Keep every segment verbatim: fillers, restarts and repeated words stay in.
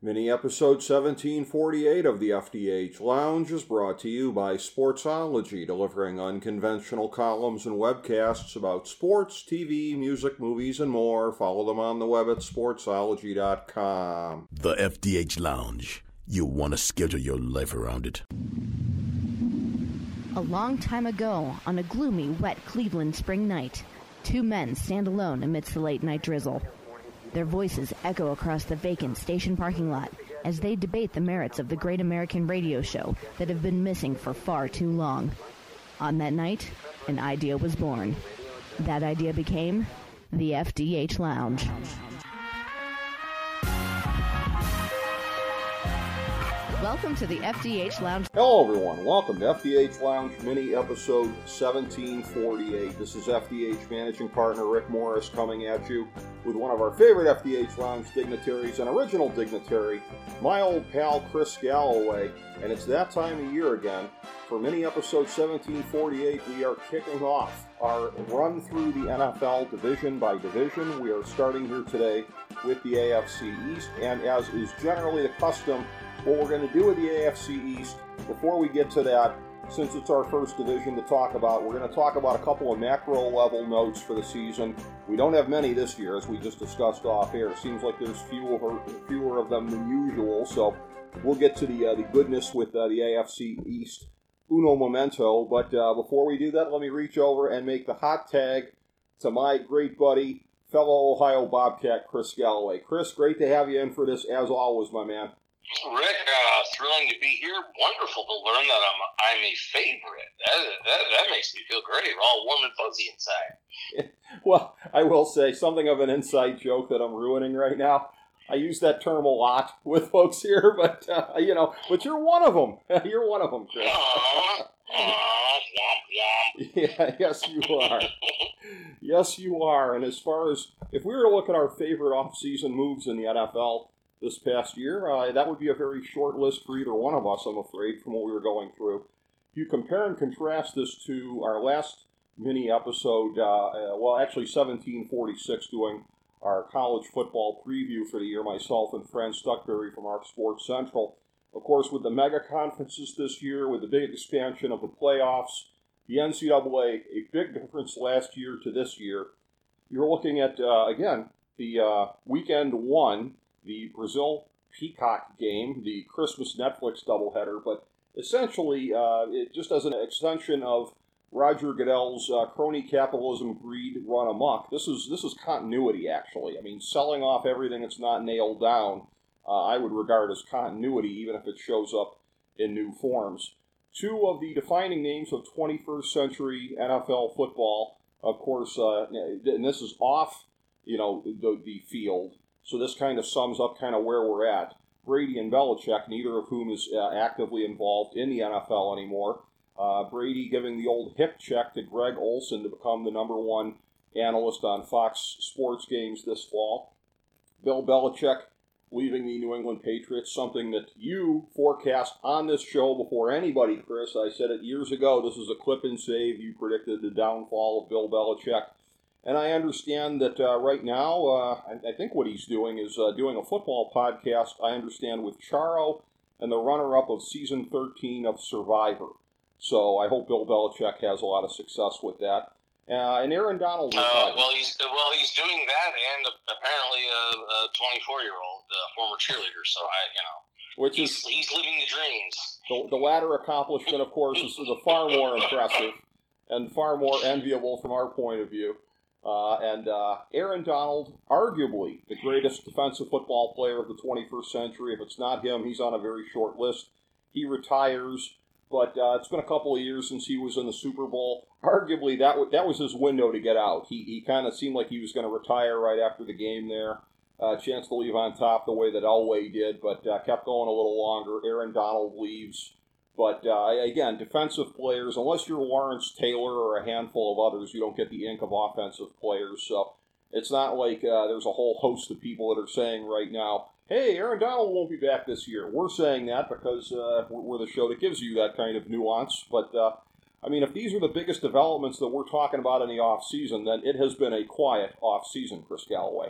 Mini episode seventeen forty-eight of the F D H Lounge is brought to you by Sportsology, delivering unconventional columns and webcasts about sports, T V, music, movies, and more. Follow them on the web at sportsology dot com. The F D H Lounge. You want to schedule your life around it. A long time ago, on a gloomy, wet Cleveland spring night, two men stand alone amidst the late-night drizzle. Their voices echo across the vacant station parking lot as they debate the merits of the great American radio show that have been missing for far too long. On that night, an idea was born. That idea became the F D H Lounge. Welcome to the F D H Lounge. Hello, everyone. Welcome to F D H Lounge Mini Episode seventeen forty-eight. This is F D H Managing Partner Rick Morris coming at you with one of our favorite F D H Lounge dignitaries, an original dignitary, my old pal Chris Galloway. And it's that time of year again. For Mini Episode seventeen forty-eight, we are kicking off our run through the N F L division by division. We are starting here today with the A F C East, and as is generally the custom, what we're going to do with the A F C East, before we get to that, since it's our first division to talk about, we're going to talk about a couple of macro-level notes for the season. We don't have many this year, as we just discussed off air. It seems like there's fewer, fewer of them than usual, so we'll get to the, uh, the goodness with uh, the A F C East uno momento. But uh, before we do that, let me reach over and make the hot tag to my great buddy, fellow Ohio Bobcat, Chris Galloway. Chris, great to have you in for this, as always, my man. Rick, uh, thrilling to be here. Wonderful to learn that I'm I'm a favorite. That, that that makes me feel great. We're all warm and fuzzy inside. Well, I will say something of an inside joke that I'm ruining right now. I use that term a lot with folks here, but uh, you know, but you're one of them. You're one of them, Chris. Aww, aww, womp, womp. Yeah, yes, you are. Yes, you are. And as far as if we were to look at our favorite off-season moves in the N F L this past year, uh, that would be a very short list for either one of us, I'm afraid, from what we were going through. If you compare and contrast this to our last mini episode, uh, uh, well, actually seventeen forty-six, doing our college football preview for the year, myself and Fran Stuckberry from our Sports Central. Of course, with the mega conferences this year, with the big expansion of the playoffs, the N C double A, a big difference last year to this year. You're looking at, uh, again, the uh, weekend one, the Brazil Peacock game, the Christmas Netflix doubleheader, but essentially, uh, it just as an extension of Roger Goodell's uh, crony capitalism greed run amok. This is this is continuity, actually. I mean, selling off everything that's not nailed down, uh, I would regard as continuity, even if it shows up in new forms. Two of the defining names of twenty-first century N F L football, of course, uh, and this is off, you know, the, the field. So this kind of sums up kind of where we're at. Brady and Belichick, neither of whom is uh, actively involved in the N F L anymore. Uh, Brady giving the old hip check to Greg Olson to become the number one analyst on Fox Sports games this fall. Bill Belichick leaving the New England Patriots, something that you forecast on this show before anybody, Chris. I said it years ago. This is a clip and save. You predicted the downfall of Bill Belichick. And I understand that uh, right now, uh, I, I think what he's doing is uh, doing a football podcast, I understand, with Charo and the runner-up of Season thirteen of Survivor. So I hope Bill Belichick has a lot of success with that. Uh, and Aaron Donald... Uh, well, he's well, he's doing that and apparently a, a twenty-four-year-old uh, former cheerleader, so I, you know, which he's, is, he's living the dreams. The, the latter accomplishment, of course, is the far more impressive and far more enviable from our point of view. Uh, and uh, Aaron Donald, arguably the greatest defensive football player of the twenty-first century. If it's not him, he's on a very short list. He retires, but uh, it's been a couple of years since he was in the Super Bowl. Arguably, that, w- that was his window to get out. He, he kind of seemed like he was going to retire right after the game there. A uh, chance to leave on top the way that Elway did, but uh, kept going a little longer. Aaron Donald leaves. But, uh, again, defensive players, unless you're Lawrence Taylor or a handful of others, you don't get the ink of offensive players. So it's not like uh, there's a whole host of people that are saying right now, hey, Aaron Donald won't be back this year. We're saying that because uh, we're the show that gives you that kind of nuance. But, uh, I mean, if these are the biggest developments that we're talking about in the offseason, then it has been a quiet offseason, Chris Galloway.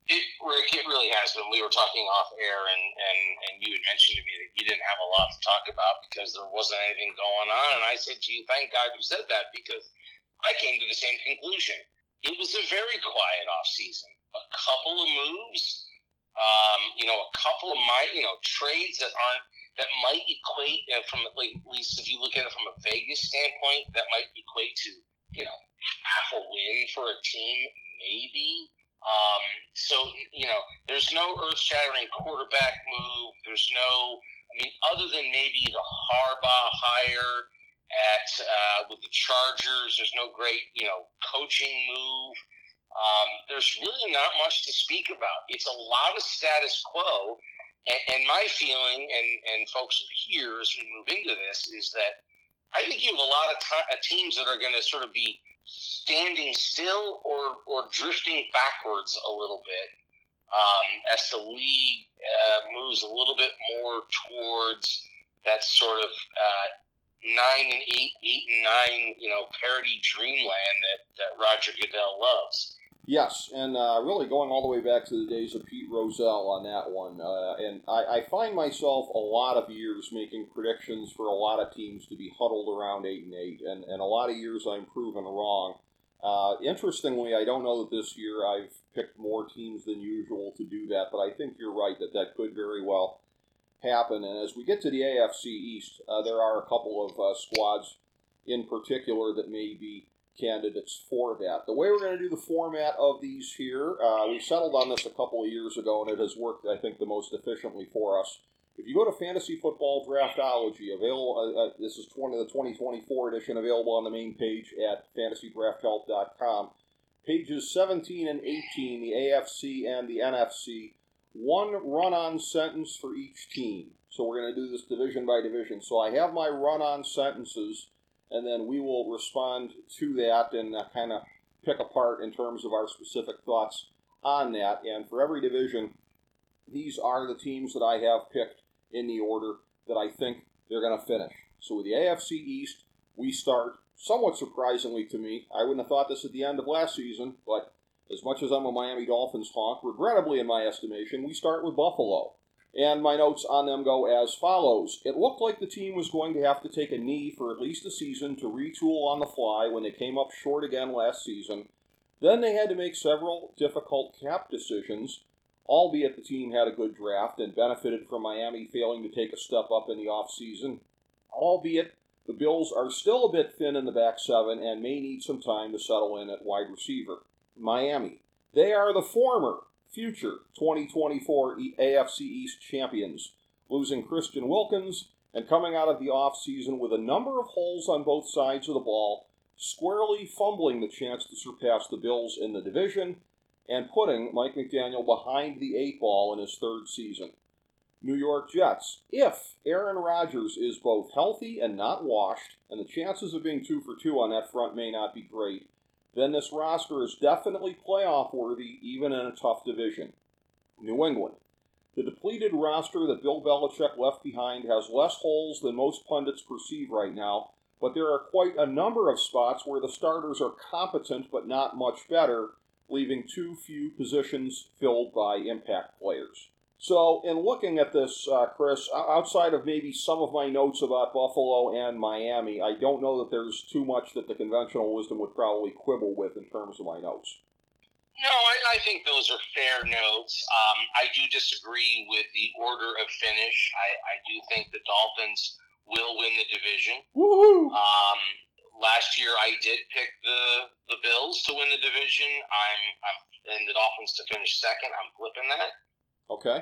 It, Rick, it really has been. We were talking off air, and, and, and you had mentioned to me that you didn't have a lot to talk about because there wasn't anything going on. And I said to you, thank God you said that, because I came to the same conclusion. It was a very quiet off season. A couple of moves, um, you know, a couple of my, you know, trades that aren't that might equate uh, from like, at least if you look at it from a Vegas standpoint, that might equate to, you know, half a win for a team, maybe. Um, so, you know, there's no earth-shattering quarterback move. There's no, I mean, other than maybe the Harbaugh hire at uh, with the Chargers, there's no great, you know, coaching move. Um, there's really not much to speak about. It's a lot of status quo. And, and my feeling, and, and folks here as we move into this, is that I think you have a lot of t- uh, teams that are going to sort of be standing still or, or drifting backwards a little bit um, as the league uh, moves a little bit more towards that sort of uh, nine and eight, eight and nine, you know, parity dreamland that, that Roger Goodell loves. Yes, and uh, really going all the way back to the days of Pete Rozelle on that one. Uh, and I, I find myself a lot of years making predictions for a lot of teams to be huddled around eight and eight, and, and a lot of years I'm proven wrong. Uh, interestingly, I don't know that this year I've picked more teams than usual to do that, but I think you're right that that could very well happen. And as we get to the A F C East, uh, there are a couple of uh, squads in particular that may be candidates for that. The way we're going to do the format of these here, uh, we settled on this a couple of years ago, and it has worked, I think, the most efficiently for us. If you go to Fantasy Football Draftology, available, uh, uh, this is twenty, the twenty twenty-four edition, available on the main page at fantasy draft help dot com. Pages seventeen and eighteen, the A F C and the N F C, one run-on sentence for each team. So we're going to do this division by division. So I have my run-on sentences, and then we will respond to that and uh, kind of pick apart in terms of our specific thoughts on that. And for every division, these are the teams that I have picked in the order that I think they're going to finish. So with the A F C East, we start, somewhat surprisingly to me, I wouldn't have thought this at the end of last season, but as much as I'm a Miami Dolphins honk, regrettably in my estimation, we start with Buffalo. And my notes on them go as follows. It looked like the team was going to have to take a knee for at least a season to retool on the fly when they came up short again last season. Then they had to make several difficult cap decisions, albeit the team had a good draft and benefited from Miami failing to take a step up in the offseason. Albeit the Bills are still a bit thin in the back seven and may need some time to settle in at wide receiver. Miami. They are the former future twenty twenty-four A F C East champions, losing Christian Wilkins and coming out of the offseason with a number of holes on both sides of the ball, squarely fumbling the chance to surpass the Bills in the division and putting Mike McDaniel behind the eight ball in his third season. New York Jets. If Aaron Rodgers is both healthy and not washed, and the chances of being two for two on that front may not be great, then this roster is definitely playoff worthy even in a tough division. New England. The depleted roster that Bill Belichick left behind has less holes than most pundits perceive right now, but there are quite a number of spots where the starters are competent but not much better, leaving too few positions filled by impact players. So, in looking at this, uh, Chris, outside of maybe some of my notes about Buffalo and Miami, I don't know that there's too much that the conventional wisdom would probably quibble with in terms of my notes. No, I, I think those are fair notes. Um, I do disagree with the order of finish. I, I do think the Dolphins will win the division. Woohoo! Um, last year, I did pick the the Bills to win the division. I'm, I'm and the Dolphins to finish second. I'm flipping that. Okay.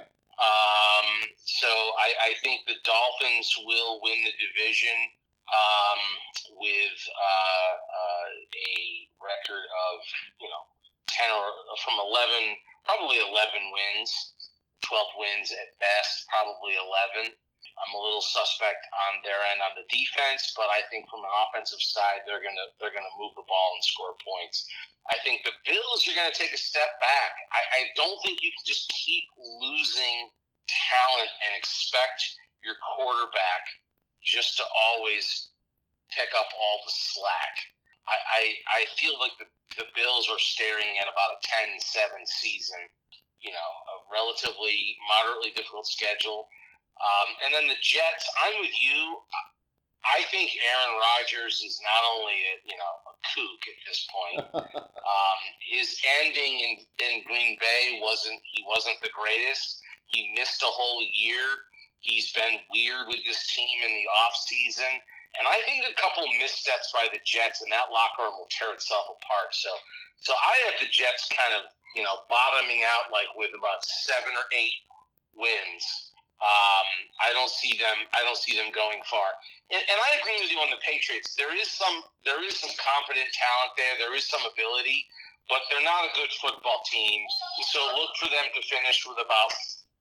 Um, so I, I think the Dolphins will win the division um, with uh, uh, a record of, you know, ten or from eleven, probably eleven wins, twelve wins at best, probably eleven. I'm a little suspect on their end on the defense, but I think from an offensive side, they're gonna they're gonna move the ball and score points. I think the Bills are gonna take a step back. I, I don't think you can just keep losing talent and expect your quarterback just to always pick up all the slack. I I, I feel like the, the Bills are staring at about a ten seven season. you know, a relatively moderately difficult schedule. Um, and then the Jets, I'm with you. I think Aaron Rodgers is not only a, you know, a kook at this point. um, his ending in, in Green Bay wasn't, he wasn't the greatest. He missed a whole year. He's been weird with this team in the offseason. And I think a couple missteps by the Jets and that locker room will tear itself apart. So, so I have the Jets kind of, you know, bottoming out like with about seven or eight wins. Um, I don't see them. I don't see them going far. And, and I agree with you on the Patriots. There is some. There is some competent talent there. There is some ability, but they're not a good football team. So look for them to finish with about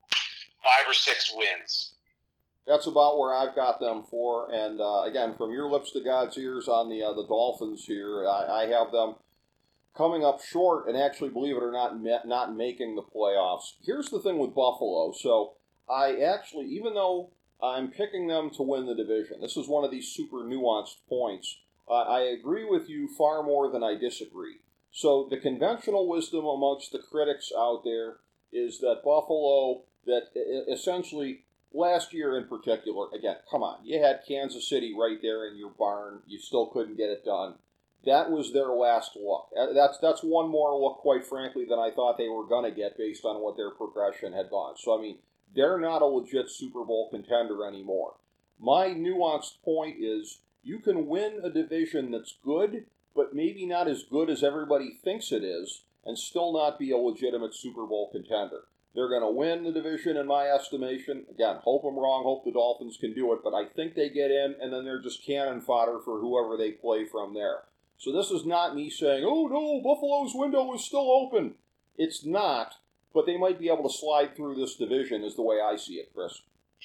five or six wins. That's about where I've got them for. And uh, again, from your lips to God's ears on the uh, the Dolphins here, I, I have them coming up short and actually, believe it or not, not making the playoffs. Here's the thing with Buffalo. So I actually, even though I'm picking them to win the division, this is one of these super nuanced points, uh, I agree with you far more than I disagree. So the conventional wisdom amongst the critics out there is that Buffalo, that essentially last year in particular, again, come on, you had Kansas City right there in your barn, you still couldn't get it done. That was their last look. That's that's one more look, quite frankly, than I thought they were going to get based on what their progression had gone. So, I mean, they're not a legit Super Bowl contender anymore. My nuanced point is you can win a division that's good, but maybe not as good as everybody thinks it is, and still not be a legitimate Super Bowl contender. They're going to win the division, in my estimation. Again, hope I'm wrong, hope the Dolphins can do it, but I think they get in, and then they're just cannon fodder for whoever they play from there. So this is not me saying, oh no, Buffalo's window is still open. It's not. But they might be able to slide through this division is the way I see it, Chris.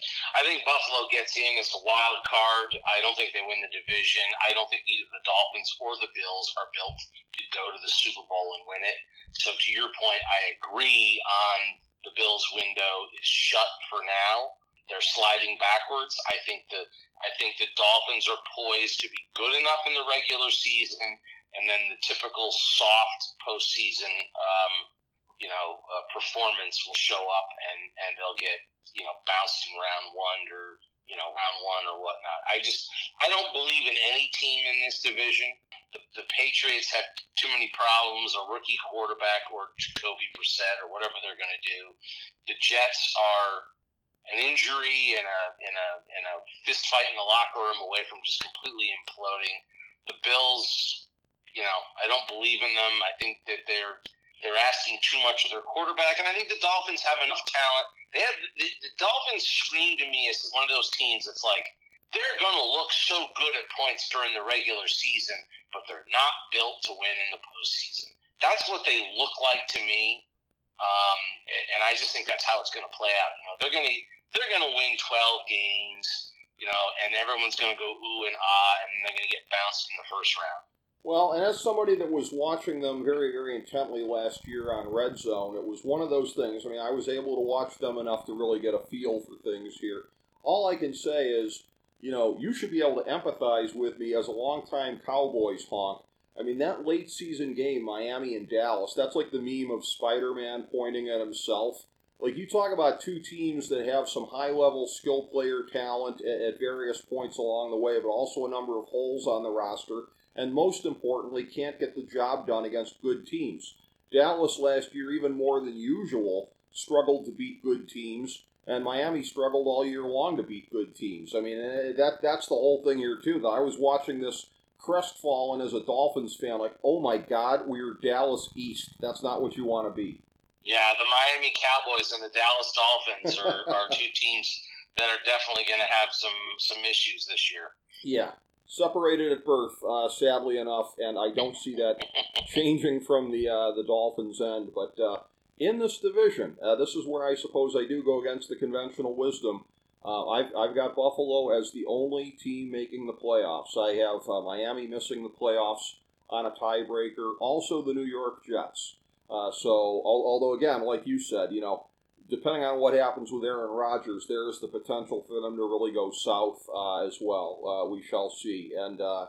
I think Buffalo gets in as a wild card. I don't think they win the division. I don't think either the Dolphins or the Bills are built to go to the Super Bowl and win it. So to your point, I agree on the Bills' window is shut for now. They're sliding backwards. I think the I think the Dolphins are poised to be good enough in the regular season, and then the typical soft postseason um you know, uh, performance will show up and, and they'll get, you know, bounced in round one or, you know, round one or whatnot. I just, I don't believe in any team in this division. The, the Patriots have too many problems, a rookie quarterback or Jacoby Brissett or whatever they're going to do. The Jets are an injury and a, and a, and a fist fight in the locker room away from just completely imploding. The Bills, you know, I don't believe in them. I think that they're, They're asking too much of their quarterback, and I think the Dolphins have enough talent. They have the, the Dolphins scream to me as one of those teams that's like they're going to look so good at points during the regular season, but they're not built to win in the postseason. That's what they look like to me, um, and I just think that's how it's going to play out. You know, they're going to they're going to win twelve games, you know, and everyone's going to go ooh and ah, and they're going to get bounced in the first round. Well, and as somebody that was watching them very, very intently last year on Red Zone, it was one of those things. I mean, I was able to watch them enough to really get a feel for things here. All I can say is, you know, you should be able to empathize with me as a longtime Cowboys honk. I mean, that late season game, Miami and Dallas, that's like the meme of Spider-Man pointing at himself. Like, you talk about two teams that have some high-level skill player talent at, at various points along the way, but also a number of holes on the roster. And most importantly, can't get the job done against good teams. Dallas last year, even more than usual, struggled to beat good teams, and Miami struggled all year long to beat good teams. I mean, that that's the whole thing here, too. I was watching this crestfallen as a Dolphins fan, like, oh my God, we're Dallas East. That's not what you want to be. Yeah, the Miami Cowboys and the Dallas Dolphins are, are two teams that are definitely going to have some, some issues this year. Yeah. Separated at birth, uh, sadly enough, and I don't see that changing from the uh, the Dolphins' end. But uh, in this division, uh, this is where I suppose I do go against the conventional wisdom. Uh, I've, I've got Buffalo as the only team making the playoffs. I have uh, Miami missing the playoffs on a tiebreaker. Also the New York Jets. Uh, so, although, again, like you said, you know, depending on what happens with Aaron Rodgers, there is the potential for them to really go south uh, as well. Uh, we shall see. And uh,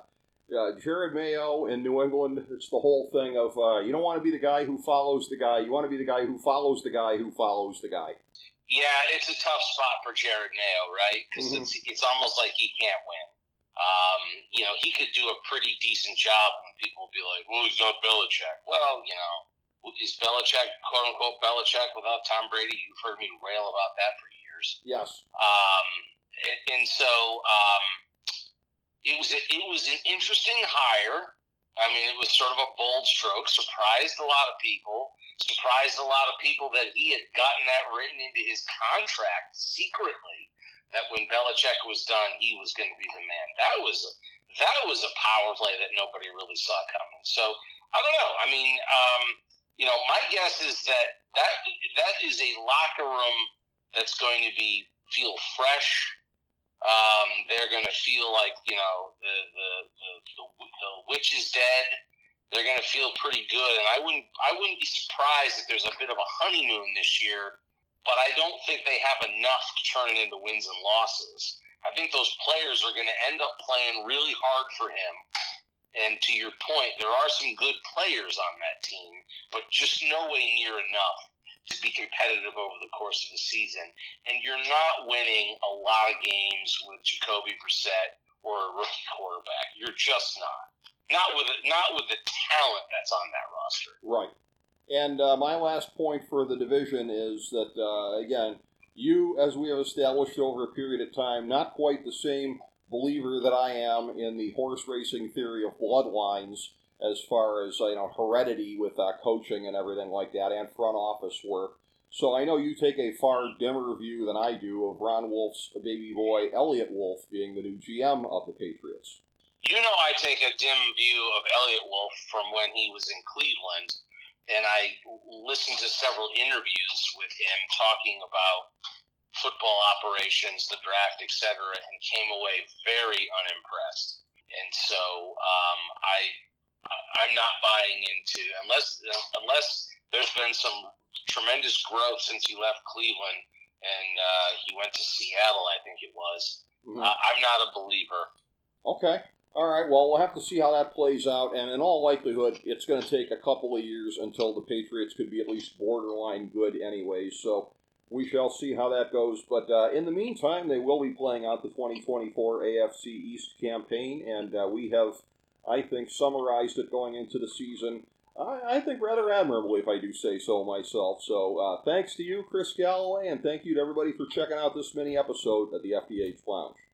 Uh, Jared Mayo in New England, it's the whole thing of uh, you don't want to be the guy who follows the guy. You want to be the guy who follows the guy who follows the guy. Yeah, it's a tough spot for Jared Mayo, right? Because mm-hmm. it's, it's almost like he can't win. Um, you know, he could do a pretty decent job when people will be like, well, he's not Belichick. Well, you know, is Belichick, quote-unquote Belichick, without Tom Brady? You've heard me rail about that for years. Yes. Um, and, and so um, it was a, it was an interesting hire. I mean, it was sort of a bold stroke. Surprised a lot of people. Surprised a lot of people that he had gotten that written into his contract secretly, that when Belichick was done, he was going to be the man. That was that was a power play that nobody really saw coming. So I don't know. I mean, um, you know, my guess is that that that is a locker room that's going to be feel fresh. Um, they're going to feel like, you know, the the, the the the witch is dead. They're going to feel pretty good, and I wouldn't I wouldn't be surprised if there's a bit of a honeymoon this year. But I don't think they have enough to turn it into wins and losses. I think those players are going to end up playing really hard for him. And to your point, there are some good players on that team, but just no way near enough to be competitive over the course of the season. And you're not winning a lot of games with Jacoby Brissett or a rookie quarterback. You're just not. Not with not with the talent that's on that roster. Right. And uh, my last point for the division is that, uh, again, you, as we have established over a period of time, not quite the same believer that I am in the horse racing theory of bloodlines as far as, you know, heredity with uh, coaching and everything like that, and front office work. So I know you take a far dimmer view than I do of Ron Wolf's baby boy, Elliott Wolf, being the new G M of the Patriots. You know I take a dim view of Elliott Wolf from when he was in Cleveland, and I listened to several interviews with him talking about football operations, the draft, et cetera, and came away very unimpressed. And so um, I, I'm not buying into, unless unless there's been some tremendous growth since he left Cleveland and uh, he went to Seattle, I think it was. Mm-hmm. Uh, I'm not a believer. Okay. All right, well, we'll have to see how that plays out, and in all likelihood, it's going to take a couple of years until the Patriots could be at least borderline good anyway, so we shall see how that goes. But uh, in the meantime, they will be playing out the twenty twenty-four A F C East campaign, and uh, we have, I think, summarized it going into the season, I, I think rather admirably, if I do say so myself. So uh, thanks to you, Chris Galloway, and thank you to everybody for checking out this mini episode of the F D H Lounge.